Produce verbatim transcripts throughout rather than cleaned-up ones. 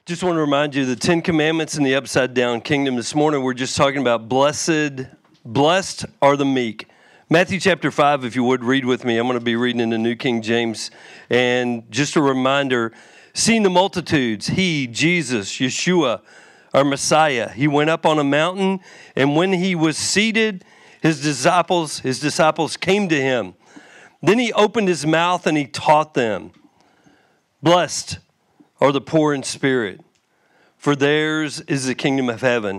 Just want to remind you the Ten Commandments in the Upside Down Kingdom. This morning we're just talking about blessed, blessed are the meek. Matthew chapter five, if you would read with me. I'm going to be reading in the New King James. And just a reminder, seeing the multitudes, he, Jesus, Yeshua, our Messiah, he went up on a mountain, and when he was seated, his disciples, his disciples came to him. Then he opened his mouth and he taught them. Blessed are the poor in spirit, for theirs is the kingdom of heaven.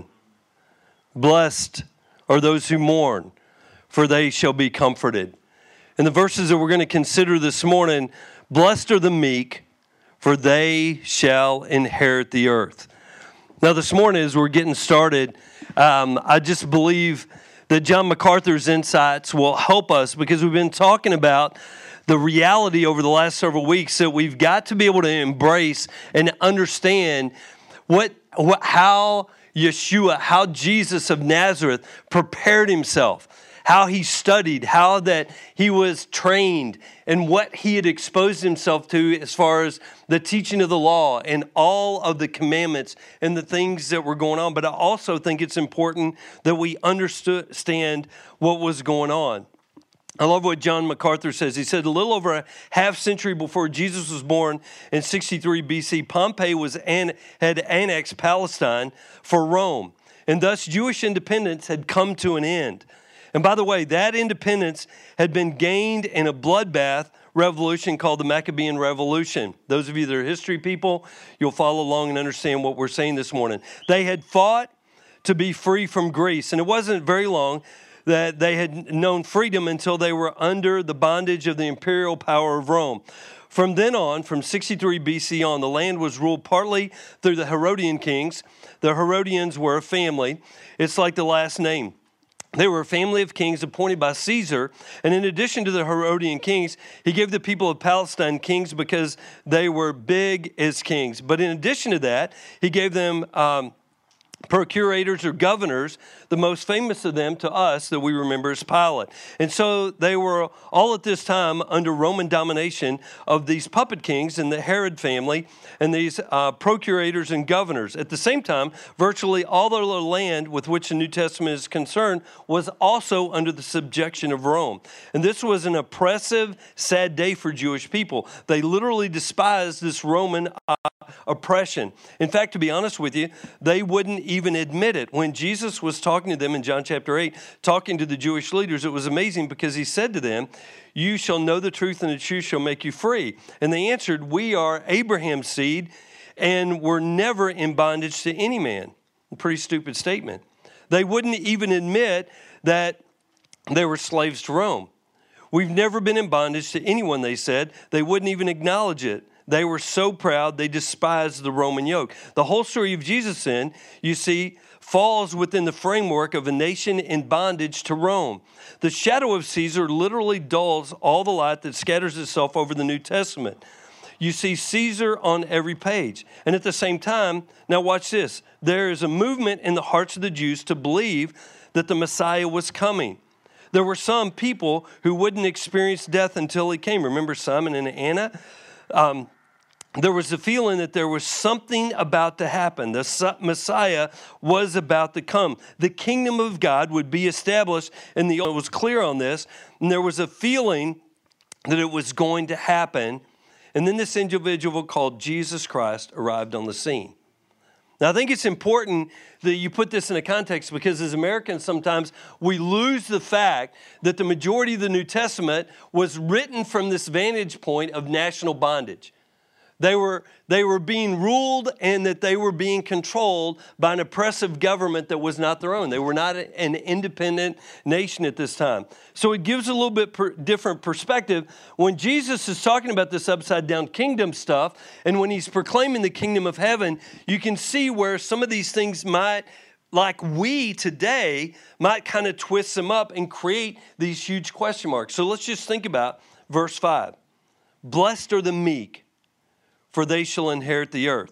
Blessed are those who mourn, for they shall be comforted. In the verses that we're going to consider this morning, blessed are the meek, for they shall inherit the earth. Now this morning as we're getting started, um, I just believe that John MacArthur's insights will help us because we've been talking about the reality over the last several weeks that we've got to be able to embrace and understand what, what how Yeshua, how Jesus of Nazareth prepared himself, how he studied, how that he was trained, and what he had exposed himself to as far as the teaching of the law and all of the commandments and the things that were going on. But I also think it's important that we understand what was going on. I love what John MacArthur says. He said, a little over a half century before Jesus was born in sixty-three B C, Pompey was an, had annexed Palestine for Rome, and thus Jewish independence had come to an end. And by the way, that independence had been gained in a bloodbath revolution called the Maccabean Revolution. Those of you that are history people, you'll follow along and understand what we're saying this morning. They had fought to be free from Greece, and it wasn't very long that they had known freedom until they were under the bondage of the imperial power of Rome. From then on, from sixty-three B C on, the land was ruled partly through the Herodian kings. The Herodians were a family. It's like the last name. They were a family of kings appointed by Caesar, and in addition to the Herodian kings, he gave the people of Palestine kings because they were big as kings. But in addition to that, he gave them um, procurators or governors, the most famous of them to us that we remember is Pilate. And so they were all at this time under Roman domination of these puppet kings and the Herod family and these uh, procurators and governors. At the same time, virtually all the land with which the New Testament is concerned was also under the subjection of Rome. And this was an oppressive, sad day for Jewish people. They literally despised this Roman uh, oppression. In fact, to be honest with you, they wouldn't even admit it. When Jesus was talking to them in John chapter eight, talking to the Jewish leaders, it was amazing because he said to them, you shall know the truth and the truth shall make you free. And they answered, we are Abraham's seed and were never in bondage to any man. A pretty stupid statement. They wouldn't even admit that they were slaves to Rome. We've never been in bondage to anyone, they said. They wouldn't even acknowledge it. They were so proud, they despised the Roman yoke. The whole story of Jesus, then, you see, falls within the framework of a nation in bondage to Rome. The shadow of Caesar literally dulls all the light that scatters itself over the New Testament. You see Caesar on every page. And at the same time, now watch this, there is a movement in the hearts of the Jews to believe that the Messiah was coming. There were some people who wouldn't experience death until he came. Remember Simon and Anna? Um, There was a feeling that there was something about to happen. The Messiah was about to come. The kingdom of God would be established, and the, it was clear on this. And there was a feeling that it was going to happen. And then this individual called Jesus Christ arrived on the scene. Now, I think it's important that you put this in a context because as Americans, sometimes we lose the fact that the majority of the New Testament was written from this vantage point of national bondage. They were, they were being ruled and that they were being controlled by an oppressive government that was not their own. They were not an independent nation at this time. So it gives a little bit per, different perspective when Jesus is talking about this upside down kingdom stuff and when he's proclaiming the kingdom of heaven, you can see where some of these things might, like we today, might kind of twist them up and create these huge question marks. So let's just think about verse five. Blessed are the meek, for they shall inherit the earth.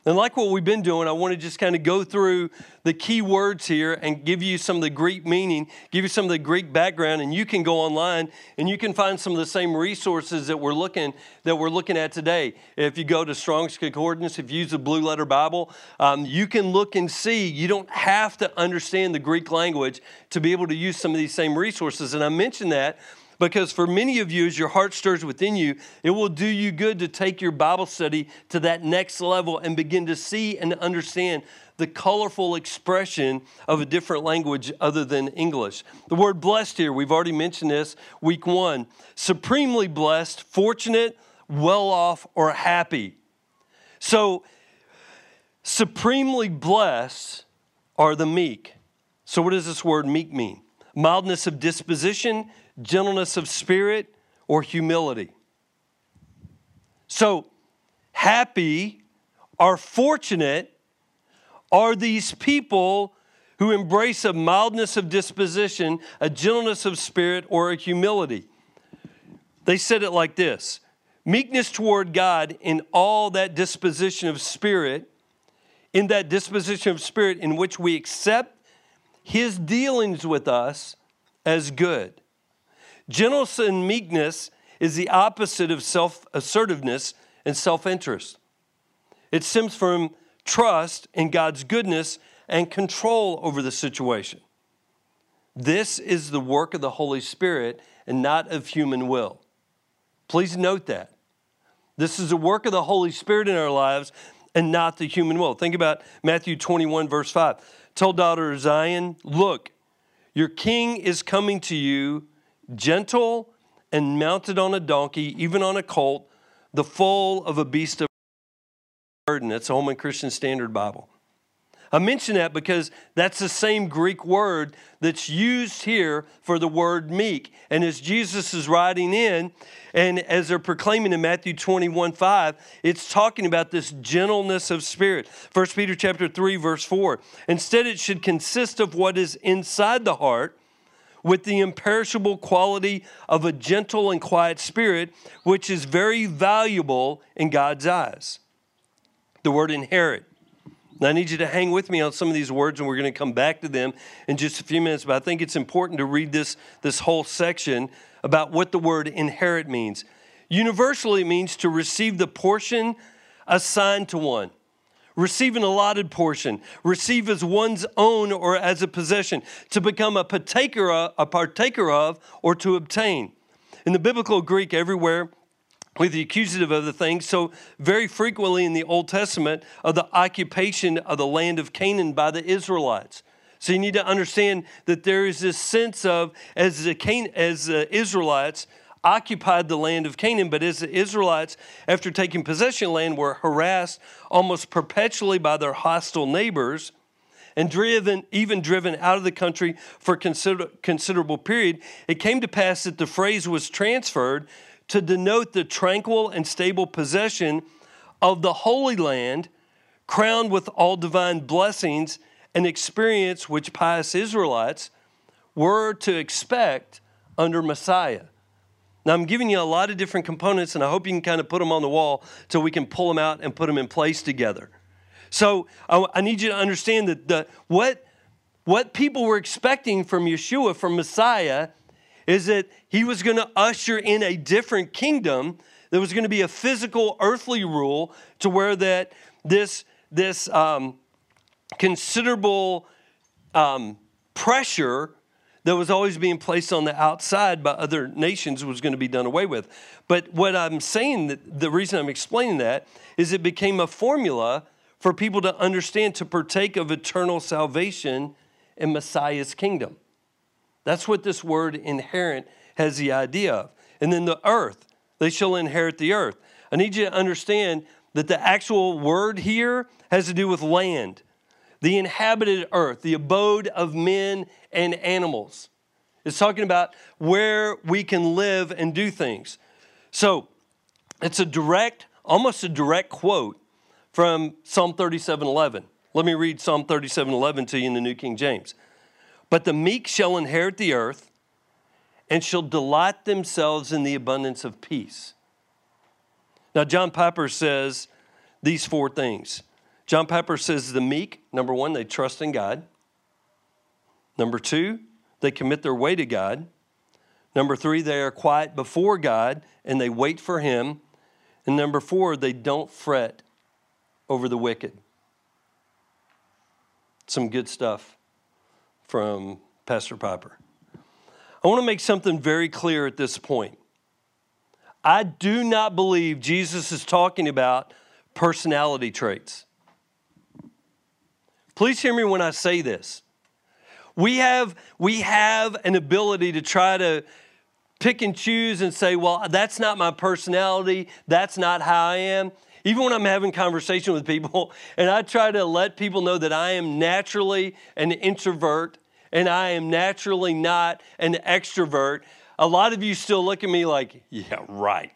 And like what we've been doing, I want to just kind of go through the key words here and give you some of the Greek meaning, give you some of the Greek background, and you can go online and you can find some of the same resources that we're looking that we're looking at today. If you go to Strong's Concordance, if you use the Blue Letter Bible, um, you can look and see. You don't have to understand the Greek language to be able to use some of these same resources. And I mention that because for many of you, as your heart stirs within you, it will do you good to take your Bible study to that next level and begin to see and understand the colorful expression of a different language other than English. The word blessed here, we've already mentioned this, week one. Supremely blessed, fortunate, well off, or happy. So, supremely blessed are the meek. So what does this word meek mean? Mildness of disposition, gentleness of spirit, or humility. So, happy or fortunate are these people who embrace a mildness of disposition, a gentleness of spirit, or a humility. They said it like this: meekness toward God in all that disposition of spirit, in that disposition of spirit in which we accept His dealings with us as good. Gentleness and meekness is the opposite of self-assertiveness and self-interest. It stems from trust in God's goodness and control over the situation. This is the work of the Holy Spirit and not of human will. Please note that. This is the work of the Holy Spirit in our lives and not the human will. Think about Matthew twenty-one, verse five. Tell daughter Zion, look, your king is coming to you, gentle and mounted on a donkey, even on a colt, the foal of a beast of burden. That's a Holman Christian Standard Bible. I mention that because that's the same Greek word that's used here for the word meek. And as Jesus is riding in, and as they're proclaiming in Matthew twenty-one, five, it's talking about this gentleness of spirit. First Peter chapter three, verse four. Instead, it should consist of what is inside the heart, with the imperishable quality of a gentle and quiet spirit, which is very valuable in God's eyes. The word inherit. Now, I need you to hang with me on some of these words, and we're going to come back to them in just a few minutes, but I think it's important to read this, this whole section about what the word inherit means. Universally, it means to receive the portion assigned to one. Receive an allotted portion, receive as one's own or as a possession, to become a partaker of, a partaker of or to obtain. In the biblical Greek, everywhere, with the accusative of the thing, so very frequently in the Old Testament, of the occupation of the land of Canaan by the Israelites. So you need to understand that there is this sense of, as the, Can- as the Israelites occupied the land of Canaan, but as the Israelites, after taking possession of land, were harassed almost perpetually by their hostile neighbors and driven, even driven out of the country for a consider, considerable period, it came to pass that the phrase was transferred to denote the tranquil and stable possession of the Holy Land, crowned with all divine blessings, an experience which pious Israelites were to expect under Messiah. Now, I'm giving you a lot of different components, and I hope you can kind of put them on the wall so we can pull them out and put them in place together. So I, I need you to understand that the, what, what people were expecting from Yeshua, from Messiah, is that he was going to usher in a different kingdom. There was going to be a physical earthly rule to where that this, this um, considerable um, pressure that was always being placed on the outside by other nations was going to be done away with. But what I'm saying, that the reason I'm explaining that, is it became a formula for people to understand, to partake of eternal salvation in Messiah's kingdom. That's what this word inherit has the idea of. And then the earth, they shall inherit the earth. I need you to understand that the actual word here has to do with land, the inhabited earth, the abode of men and animals. It's talking about where we can live and do things. So it's a direct, almost a direct quote from Psalm thirty-seven eleven. Let me read Psalm thirty-seven eleven to you in the New King James. But the meek shall inherit the earth and shall delight themselves in the abundance of peace. Now, John Piper says these four things. John Piper says the meek, number one, they trust in God. Number two, they commit their way to God. Number three, they are quiet before God and they wait for him. And number four, they don't fret over the wicked. Some good stuff from Pastor Piper. I want to make something very clear at this point. I do not believe Jesus is talking about personality traits. Please hear me when I say this. We have, we have an ability to try to pick and choose and say, well, that's not my personality. That's not how I am. Even when I'm having conversation with people and I try to let people know that I am naturally an introvert and I am naturally not an extrovert, a lot of you still look at me like, yeah, right.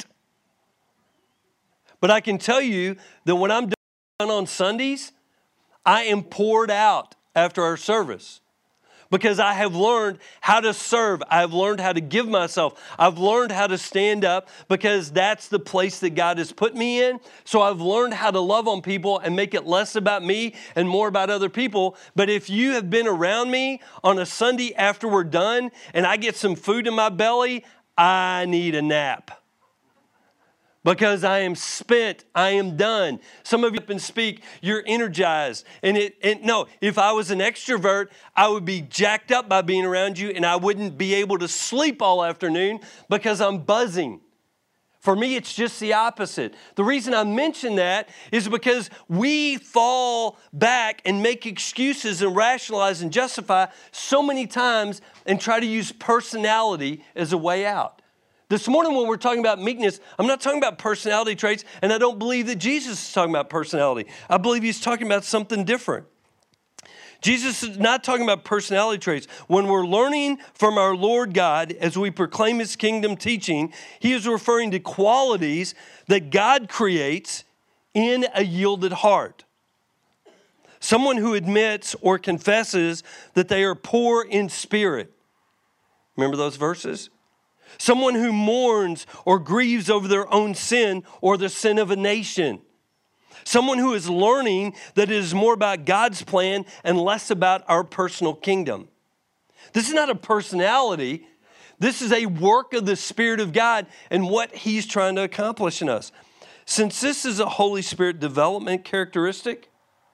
But I can tell you that when I'm done on Sundays, I am poured out after our service because I have learned how to serve. I've learned how to give myself. I've learned how to stand up because that's the place that God has put me in. So I've learned how to love on people and make it less about me and more about other people. But if you have been around me on a Sunday after we're done and I get some food in my belly, I need a nap. Because I am spent, I am done. Some of you up and speak, you're energized. And it, and no, if I was an extrovert, I would be jacked up by being around you and I wouldn't be able to sleep all afternoon because I'm buzzing. For me, it's just the opposite. The reason I mention that is because we fall back and make excuses and rationalize and justify so many times and try to use personality as a way out. This morning when we're talking about meekness, I'm not talking about personality traits, and I don't believe that Jesus is talking about personality. I believe he's talking about something different. Jesus is not talking about personality traits. When we're learning from our Lord God as we proclaim his kingdom teaching, he is referring to qualities that God creates in a yielded heart. Someone who admits or confesses that they are poor in spirit. Remember those verses? Someone who mourns or grieves over their own sin or the sin of a nation. Someone who is learning that it is more about God's plan and less about our personal kingdom. This is not a personality. This is a work of the Spirit of God and what he's trying to accomplish in us. Since this is a Holy Spirit development characteristic,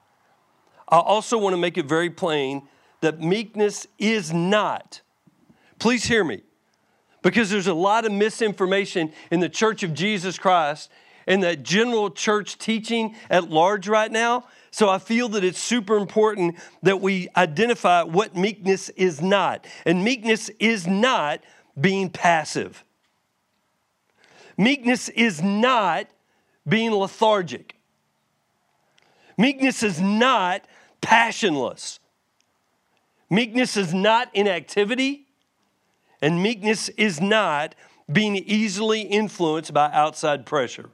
I also want to make it very plain that meekness is not, please hear me, because there's a lot of misinformation in the Church of Jesus Christ and that general church teaching at large right now. So I feel that it's super important that we identify what meekness is not. And meekness is not being passive. Meekness is not being lethargic. Meekness is not passionless. Meekness is not inactivity. And meekness is not being easily influenced by outside pressure.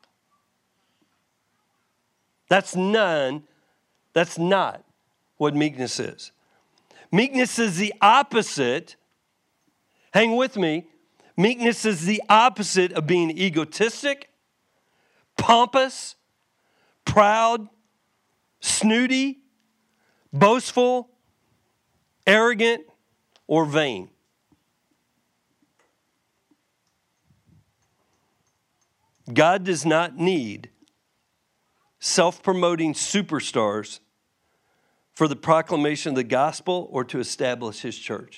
That's none, that's not what meekness is. Meekness is the opposite, hang with me, meekness is the opposite of being egotistic, pompous, proud, snooty, boastful, arrogant, or vain. God does not need self-promoting superstars for the proclamation of the gospel or to establish his church.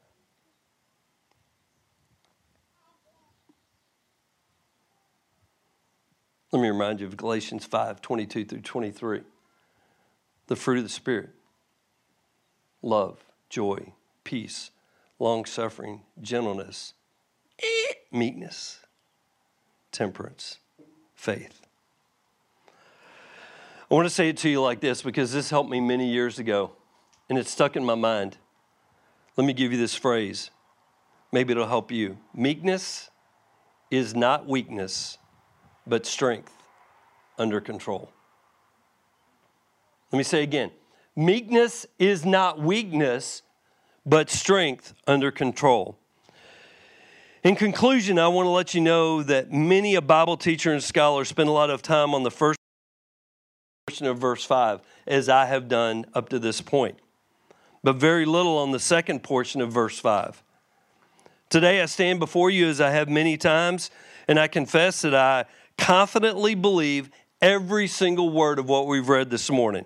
Let me remind you of Galatians five, twenty-two through twenty-three. The fruit of the Spirit: love, joy, peace, long-suffering, gentleness, meekness, temperance, faith. I want to say it to you like this because this helped me many years ago and it's stuck in my mind. Let me give you this phrase. Maybe it'll help you. Meekness is not weakness, but strength under control. Let me say again. Meekness is not weakness, but strength under control. In conclusion, I want to let you know that many a Bible teacher and scholar spend a lot of time on the first portion of verse five, as I have done up to this point, but very little on the second portion of verse five. Today I stand before you as I have many times, and I confess that I confidently believe every single word of what we've read this morning.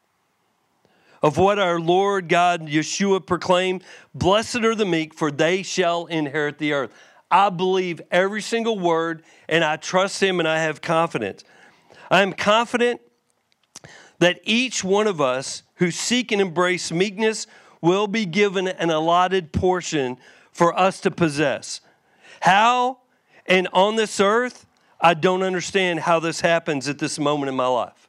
Of what our Lord God, Yeshua, proclaimed, blessed are the meek, for they shall inherit the earth. I believe every single word, and I trust him, and I have confidence. I am confident that each one of us who seek and embrace meekness will be given an allotted portion for us to possess. How and on this earth, I don't understand how this happens at this moment in my life.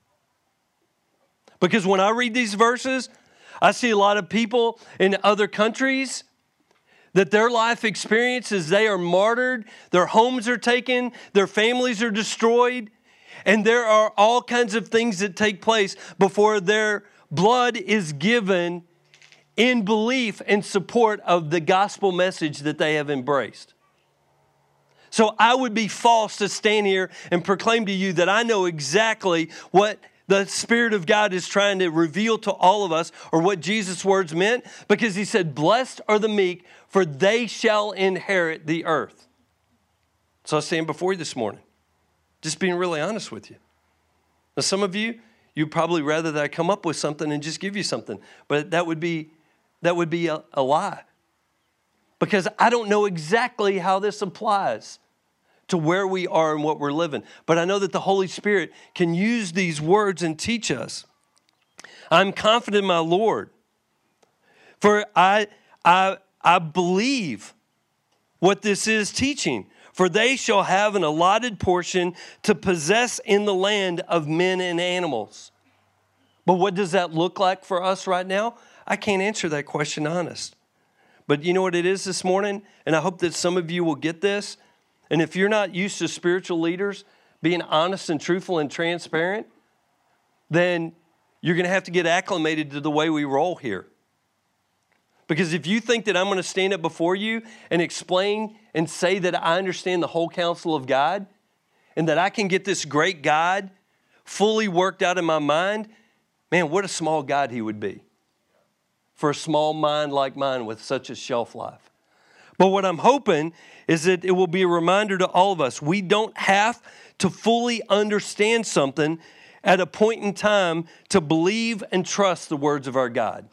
Because when I read these verses, I see a lot of people in other countries that their life experience is they are martyred, their homes are taken, their families are destroyed, and there are all kinds of things that take place before their blood is given in belief and support of the gospel message that they have embraced. So I would be false to stand here and proclaim to you that I know exactly what the Spirit of God is trying to reveal to all of us, or what Jesus' words meant, because he said, blessed are the meek, for they shall inherit the earth. So I stand before you this morning, just being really honest with you. Now, some of you, you'd probably rather that I come up with something and just give you something, but that would be that would be a, a lie, because I don't know exactly how this applies to where we are and what we're living. But I know that the Holy Spirit can use these words and teach us. I'm confident in my Lord, for I, I, I believe what this is teaching. For they shall have an allotted portion to possess in the land of men and animals. But what does that look like for us right now? I can't answer that question honest. But you know what it is this morning? And I hope that some of you will get this. And if you're not used to spiritual leaders being honest and truthful and transparent, then you're going to have to get acclimated to the way we roll here. Because if you think that I'm going to stand up before you and explain and say that I understand the whole counsel of God and that I can get this great God fully worked out in my mind, man, what a small God he would be for a small mind like mine with such a shelf life. But what I'm hoping is that it will be a reminder to all of us. We don't have to fully understand something at a point in time to believe and trust the words of our God.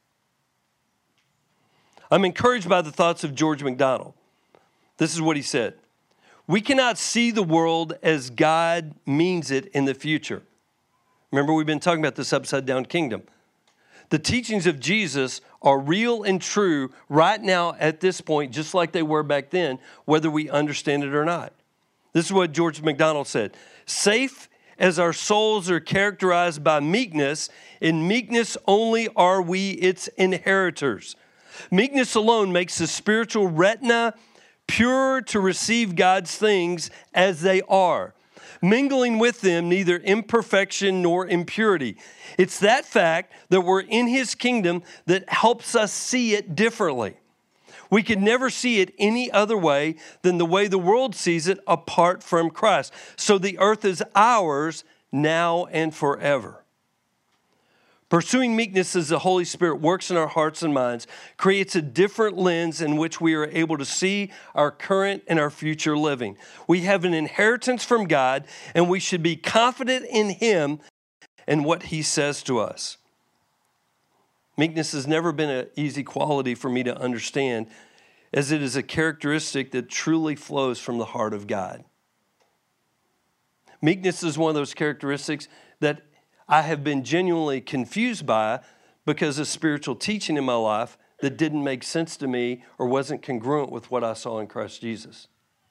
I'm encouraged by the thoughts of George MacDonald. This is what he said. We cannot see the world as God means it in the future. Remember, we've been talking about this upside down kingdom. The teachings of Jesus are real and true right now at this point, just like they were back then, whether we understand it or not. This is what George MacDonald said. Safe as our souls are characterized by meekness, in meekness only are we its inheritors. Meekness alone makes the spiritual retina pure to receive God's things as they are, mingling with them neither imperfection nor impurity. It's that fact that we're in his kingdom that helps us see it differently. We can never see it any other way than the way the world sees it apart from Christ. So the earth is ours now and forever. Pursuing meekness as the Holy Spirit works in our hearts and minds creates a different lens in which we are able to see our current and our future living. We have an inheritance from God, and we should be confident in him and what he says to us. Meekness has never been an easy quality for me to understand, as it is a characteristic that truly flows from the heart of God. Meekness is one of those characteristics that I have been genuinely confused by because of spiritual teaching in my life that didn't make sense to me or wasn't congruent with what I saw in Christ Jesus.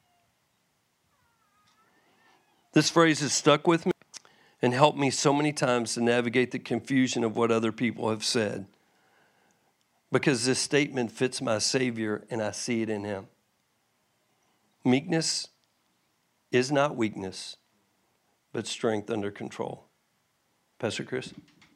This phrase has stuck with me and helped me so many times to navigate the confusion of what other people have said, because this statement fits my Savior and I see it in him. Meekness is not weakness, but strength under control. Pastor Chris?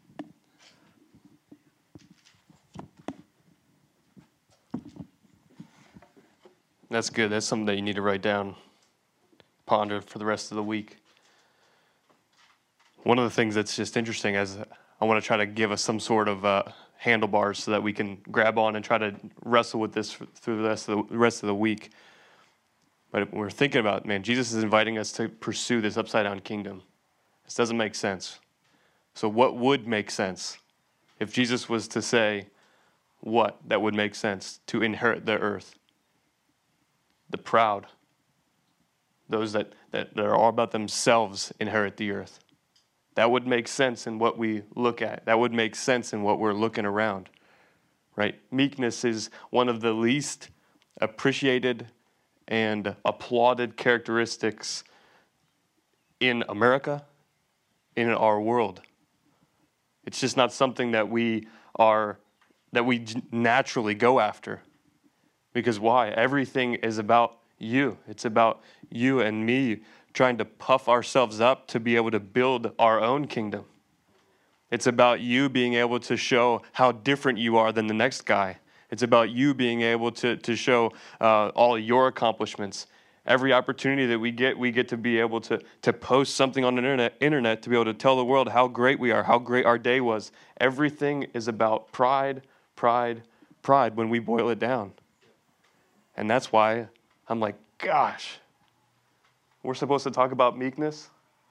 That's good. That's something that you need to write down, ponder for the rest of the week. One of the things that's just interesting is I want to try to give us some sort of uh, handlebars so that we can grab on and try to wrestle with this through the rest of the rest of the week. But we're thinking about, man, Jesus is inviting us to pursue this upside down kingdom. This doesn't make sense. So what would make sense? If Jesus was to say, what that would make sense to inherit the earth? The proud, those that, that, that are all about themselves inherit the earth. That would make sense in what we look at. That would make sense in what we're looking around, right? Meekness is one of the least appreciated and applauded characteristics in America, in our world. It's just not something that we are, that we naturally go after. Because why? Everything is about you. It's about you and me trying to puff ourselves up to be able to build our own kingdom. It's about you being able to show how different you are than the next guy. It's about you being able to, to show uh, all your accomplishments. Every opportunity that we get, we get to be able to, to post something on the internet, internet to be able to tell the world how great we are, how great our day was. Everything is about pride, pride, pride when we boil it down. And that's why I'm like, gosh, we're supposed to talk about meekness?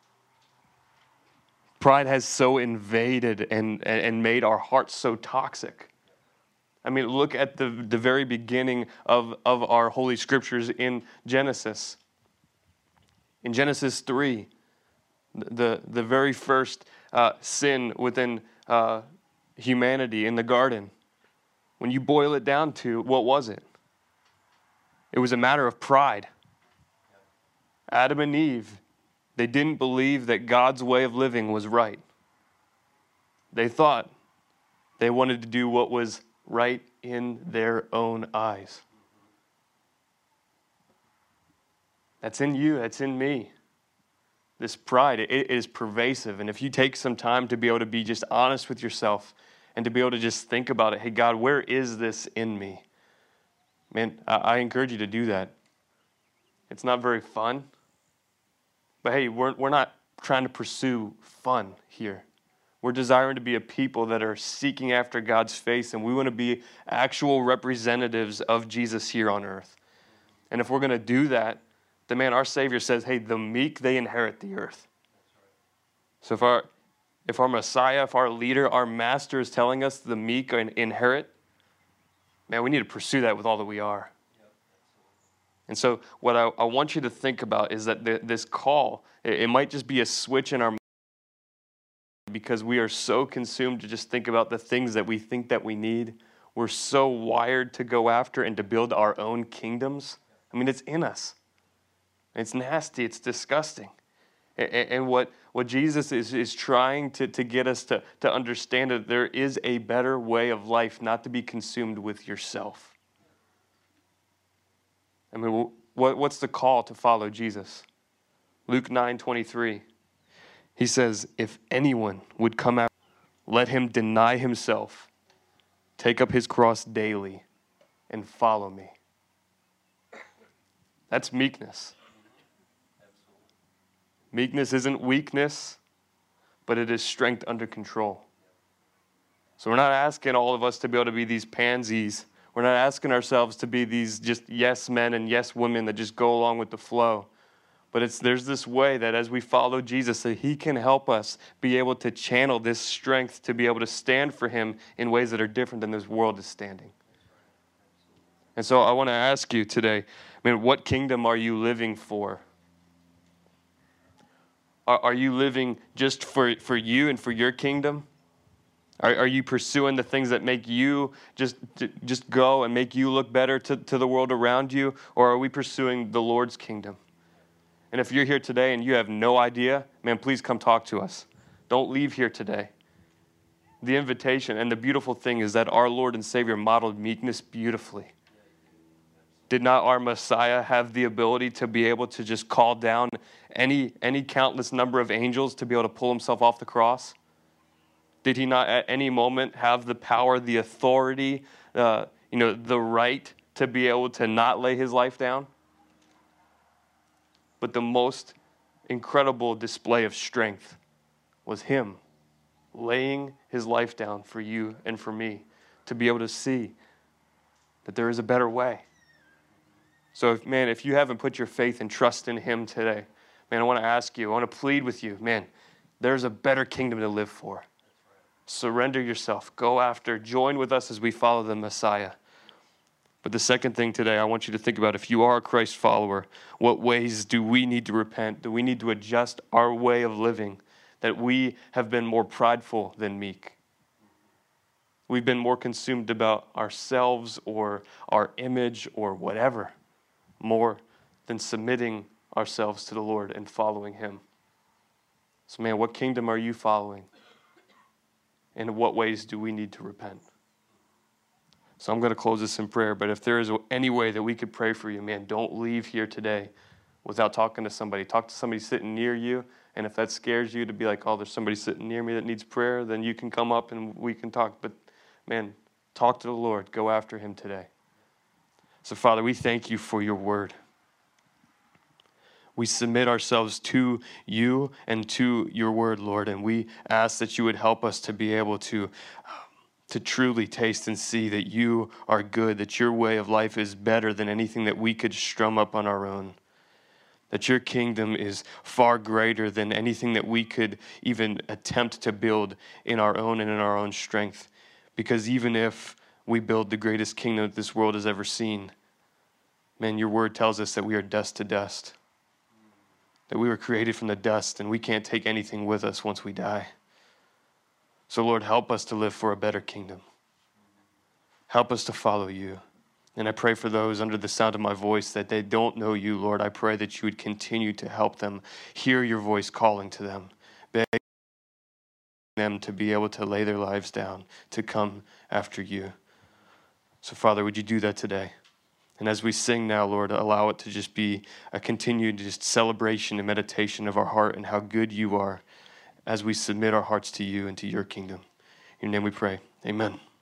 Pride has so invaded and, and made our hearts so toxic. I mean, look at the, the very beginning of, of our Holy Scriptures in Genesis. In Genesis three, the, the very first uh, sin within uh, humanity in the garden, when you boil it down to, what was it? It was a matter of pride. Adam and Eve, they didn't believe that God's way of living was right. They thought they wanted to do what was right in their own eyes. That's in you, that's in me. This pride, it, it is pervasive. And if you take some time to be able to be just honest with yourself and to be able to just think about it, hey, God, where is this in me? Man, I, I encourage you to do that. It's not very fun. But hey, we're, we're not trying to pursue fun here. We're desiring to be a people that are seeking after God's face, and we want to be actual representatives of Jesus here on earth. And if we're going to do that, then man, our Savior says, hey, the meek, they inherit the earth. So if our, if our Messiah, if our leader, our master is telling us the meek inherit, man, we need to pursue that with all that we are. And so what I, I want you to think about is that the, this call, it, it might just be a switch in our mind because we are so consumed to just think about the things that we think that we need. We're so wired to go after and to build our own kingdoms. I mean, it's in us. It's nasty. It's disgusting. And, and what, what Jesus is, is trying to, to get us to, to understand that there is a better way of life, not to be consumed with yourself. I mean, what, what's the call to follow Jesus? Luke nine twenty-three. He says, if anyone would come out, let him deny himself, take up his cross daily, and follow me. That's meekness. Meekness isn't weakness, but it is strength under control. So we're not asking all of us to be able to be these pansies. We're not asking ourselves to be these just yes men and yes women that just go along with the flow. But it's there's this way that as we follow Jesus, that he can help us be able to channel this strength to be able to stand for him in ways that are different than this world is standing. And so I want to ask you today, I mean, what kingdom are you living for? Are, are you living just for, for you and for your kingdom? Are, are you pursuing the things that make you just, just go and make you look better to, to the world around you? Or are we pursuing the Lord's kingdom? And if you're here today and you have no idea, man, please come talk to us. Don't leave here today. The invitation and the beautiful thing is that our Lord and Savior modeled meekness beautifully. Did not our Messiah have the ability to be able to just call down any, any countless number of angels to be able to pull himself off the cross? Did he not at any moment have the power, the authority, uh, you know, the right to be able to not lay his life down? But the most incredible display of strength was him laying his life down for you and for me to be able to see that there is a better way. So, if, man, if you haven't put your faith and trust in him today, man, I want to ask you, I want to plead with you, man, there's a better kingdom to live for. Surrender yourself. Go after. Join with us as we follow the Messiah. But the second thing today, I want you to think about, if you are a Christ follower, what ways do we need to repent? Do we need to adjust our way of living? That we have been more prideful than meek. We've been more consumed about ourselves or our image or whatever, more than submitting ourselves to the Lord and following him. So, man, what kingdom are you following? And in what ways do we need to repent? So I'm going to close this in prayer, but if there is any way that we could pray for you, man, don't leave here today without talking to somebody. Talk to somebody sitting near you, and if that scares you to be like, oh, there's somebody sitting near me that needs prayer, then you can come up and we can talk. But, man, talk to the Lord. Go after him today. So, Father, we thank you for your word. We submit ourselves to you and to your word, Lord, and we ask that you would help us to be able to, to truly taste and see that you are good, that your way of life is better than anything that we could strum up on our own, that your kingdom is far greater than anything that we could even attempt to build in our own and in our own strength. Because even if we build the greatest kingdom that this world has ever seen, man, your word tells us that we are dust to dust. That we were created from the dust and we can't take anything with us once we die. So Lord, help us to live for a better kingdom. Help us to follow you. And I pray for those under the sound of my voice that they don't know you, Lord. I pray that you would continue to help them hear your voice calling to them. Beg them to be able to lay their lives down, to come after you. So Father, would you do that today? And as we sing now, Lord, allow it to just be a continued just celebration and meditation of our heart and how good you are as we submit our hearts to you and to your kingdom. In your name we pray. Amen.